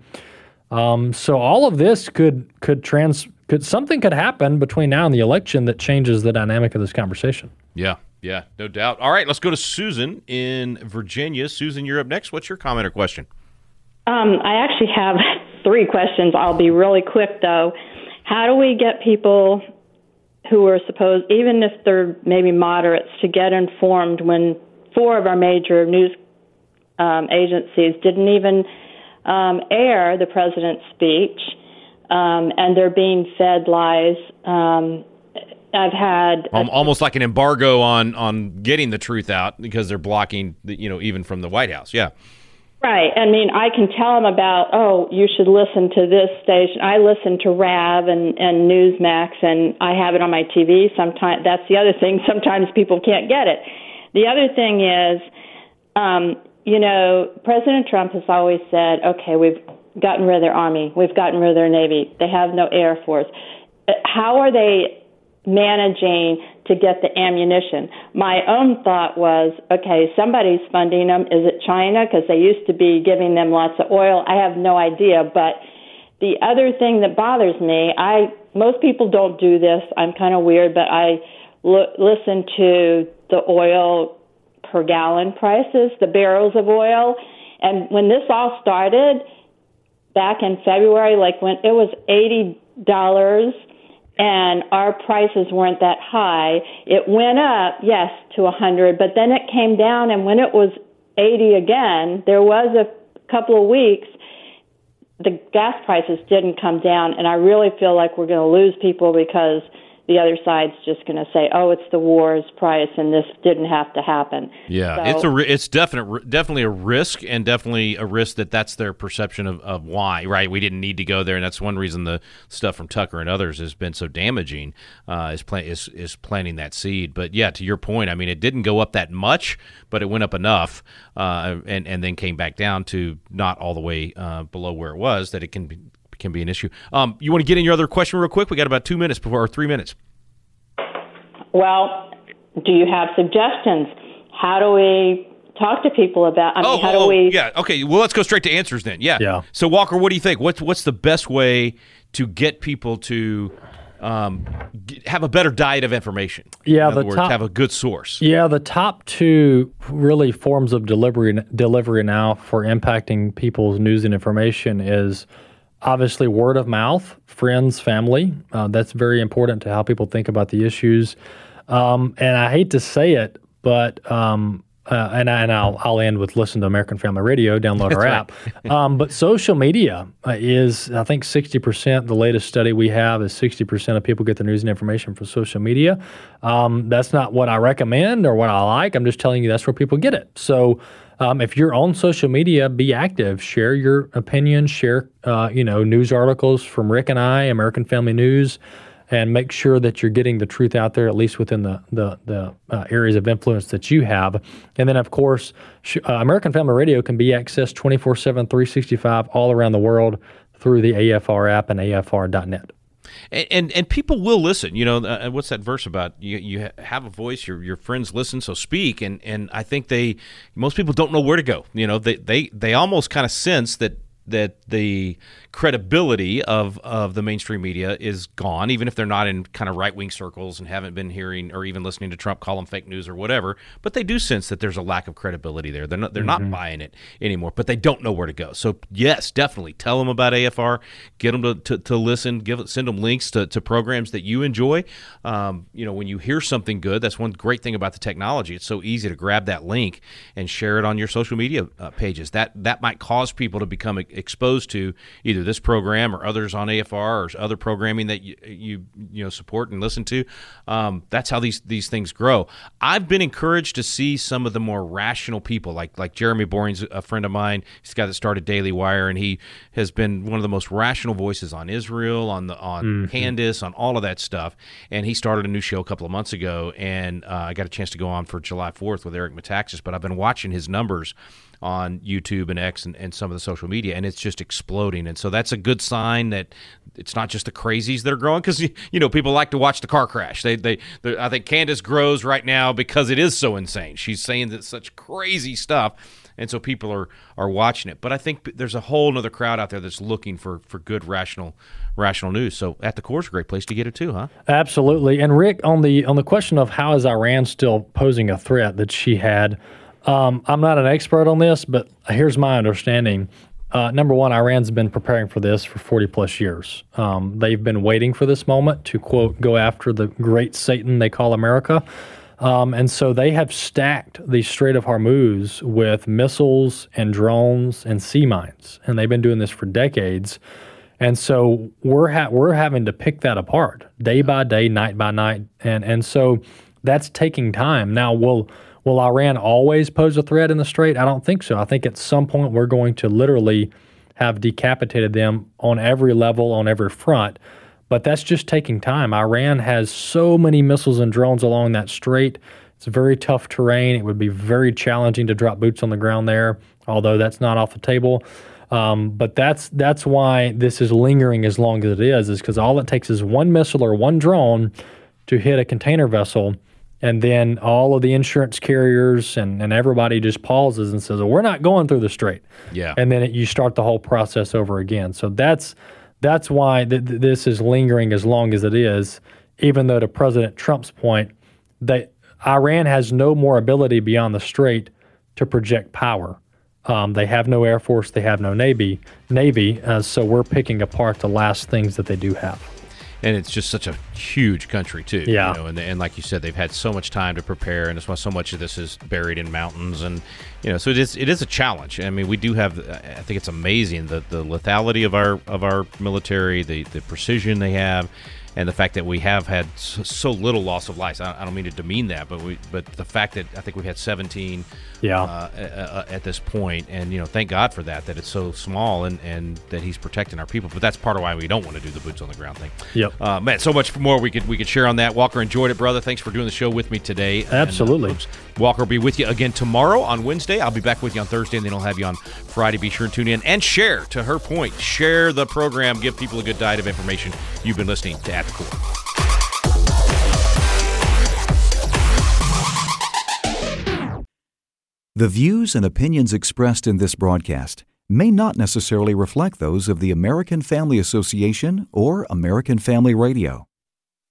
B: Um, so all of this could could trans could something could happen between now and the election that changes the dynamic of this conversation.
E: Yeah, yeah, no doubt. All right, let's go to Susan in Virginia. Susan, you're up next. What's your comment or question?
H: Um, I actually have three questions. I'll be really quick, though. How do we get people who are supposed, even if they're maybe moderates, to get informed when four of our major news um, agencies didn't even um, air the president's speech, um, and they're being fed lies? Um, I've had
E: Um, almost like an embargo on on getting the truth out because they're blocking, the, you know, even from the White House. Yeah.
H: Right. I mean, I can tell them about, oh, you should listen to this station. I listen to R A V and, and Newsmax, and I have it on my T V. Sometimes that's the other thing. Sometimes people can't get it. The other thing is, um, you know, President Trump has always said, okay, we've gotten rid of their Army, we've gotten rid of their Navy, they have no Air Force. How are they managing to get the ammunition? My own thought was, okay, somebody's funding them. Is it China? Because they used to be giving them lots of oil. I have no idea. But the other thing that bothers me, I most people don't do this. I'm kind of weird, but I l- listen to the oil per gallon prices, the barrels of oil. And when this all started back in February, like when it was eighty dollars, and our prices weren't that high. It went up, yes, to one hundred, but then it came down, and when it was eighty again, there was a couple of weeks, the gas prices didn't come down, and I really feel like we're going to lose people because the other side's just going to say, "Oh, it's the war's price, and this didn't have to happen."
E: Yeah,
H: so,
E: it's a it's definite definitely a risk, and definitely a risk that that's their perception of, of why. Right, we didn't need to go there, and that's one reason the stuff from Tucker and others has been so damaging. Uh, is, plant, is is planting that seed. But yeah, to your point, I mean, it didn't go up that much, but it went up enough, uh, and and then came back down to not all the way uh, below where it was that it can be. can be an issue. Um, you want to get in your other question real quick? We got about two minutes before, or three minutes.
H: Well, do you have suggestions? How do we talk to people about, I mean,
E: oh,
H: how
E: oh,
H: do we?
E: Yeah, okay. Well, let's go straight to answers then. Yeah.
B: Yeah.
E: So, Walker, what do you think? What's, what's the best way to get people to um, get, have a better diet of information?
B: Yeah,
E: In other
B: the
E: words,
B: top,
E: have a good source.
B: Yeah, the top two really forms of delivery delivery now for impacting people's news and information is obviously word of mouth, friends, family. Uh, that's very important to how people think about the issues. Um, and I hate to say it, but um, uh, and, I, and I'll I'll end with listen to American Family Radio, download our app. um, but social media uh, is, I think, sixty percent. The latest study we have is sixty percent of people get their news and information from social media. Um, that's not what I recommend or what I like. I'm just telling you that's where people get it. So. Um, if you're on social media, be active. Share your opinions. Share, uh, you know, news articles from Rick and I, American Family News, and make sure that you're getting the truth out there, at least within the the, the uh, areas of influence that you have. And then, of course, sh- uh, American Family Radio can be accessed twenty-four seven, three sixty-five all around the world through the A F R app and A F R dot net.
E: And, and and people will listen. You know, uh, what's that verse about? You you have a voice. Your your friends listen, so speak. And and I think they most people don't know where to go. You know, they they they almost kind of sense that that the credibility of, of the mainstream media is gone, even if they're not in kind of right-wing circles and haven't been hearing or even listening to Trump call them fake news or whatever. But they do sense that there's a lack of credibility there. They're not they're mm-hmm. not buying it anymore, but they don't know where to go. So yes, definitely tell them about A F R, get them to, to, to listen, give send them links to, to programs that you enjoy. Um, you know, when you hear something good, that's one great thing about the technology. It's so easy to grab that link and share it on your social media uh, pages. That that might cause people to become exposed to either this program or others on A F R or other programming that you you, you know support and listen to. Um, that's how these these things grow. I've been encouraged to see some of the more rational people, like like Jeremy Boring's a friend of mine. He's the guy that started Daily Wire, and he has been one of the most rational voices on Israel, on the on mm-hmm. Candace, on all of that stuff. And he started a new show a couple of months ago, and uh, I got a chance to go on for July fourth with Eric Metaxas. But I've been watching his numbers on YouTube and X and, and some of the social media, and it's just exploding. And so that's a good sign that it's not just the crazies that are growing, because you know people like to watch the car crash. They, they, I think Candace grows right now because it is so insane. She's saying that such crazy stuff, and so people are are watching it. But I think there's a whole other crowd out there that's looking for for good rational rational news. So At the Core is a great place to get it too, huh?
B: Absolutely. And Rick, on the on the question of how is Iran still posing a threat that she had. Um, I'm not an expert on this, but here's my understanding. Uh, number one, Iran's been preparing for this for forty plus years. Um, they've been waiting for this moment to, quote, go after the great Satan they call America. Um, and so they have stacked the Strait of Hormuz with missiles and drones and sea mines. And they've been doing this for decades. And so we're ha- we're having to pick that apart day by day, night by night. And, and so that's taking time. Now, we'll... Will Iran always pose a threat in the Strait? I don't think so. I think at some point we're going to literally have decapitated them on every level, on every front. But that's just taking time. Iran has so many missiles and drones along that strait. It's very tough terrain. It would be very challenging to drop boots on the ground there, although that's not off the table. Um, but that's that's why this is lingering as long as it is, is because all it takes is one missile or one drone to hit a container vessel, and then all of the insurance carriers and, and everybody just pauses and says, well, we're not going through the strait.
E: Yeah.
B: And then it, you start the whole process over again. So that's that's why th- th- this is lingering as long as it is, even though to President Trump's point, that Iran has no more ability beyond the strait to project power. Um, they have no Air Force, they have no Navy, Navy. Uh, so we're picking apart the last things that they do have.
E: And it's just such a huge country, too.
B: Yeah.
E: You know, and, and like you said, they've had so much time to prepare, and that's why so much of this is buried in mountains. And, you know, so it is it is a challenge. I mean, we do have, I think it's amazing, the, the lethality of our of our military, the, the precision they have, and the fact that we have had so, so little loss of lives. I, I don't mean to demean that, but we but the fact that I think we've had seventeen
B: yeah.
E: uh, uh, at this point, and, you know, thank God for that, that it's so small and, and that he's protecting our people. But that's part of why we don't want to do the boots on the ground thing.
B: Yep.
E: Uh, man, so much more we could we could share on that. Walker, enjoyed it, brother. Thanks for doing the show with me today.
B: Absolutely.
E: And, uh, Walker will be with you again tomorrow on Wednesday. I'll be back with you on Thursday, and then I'll have you on Friday. Be sure and tune in and share, to her point, share the program, give people a good diet of information. You've been listening to At the Core.
I: The views and opinions expressed in this broadcast may not necessarily reflect those of the American Family Association or American Family Radio.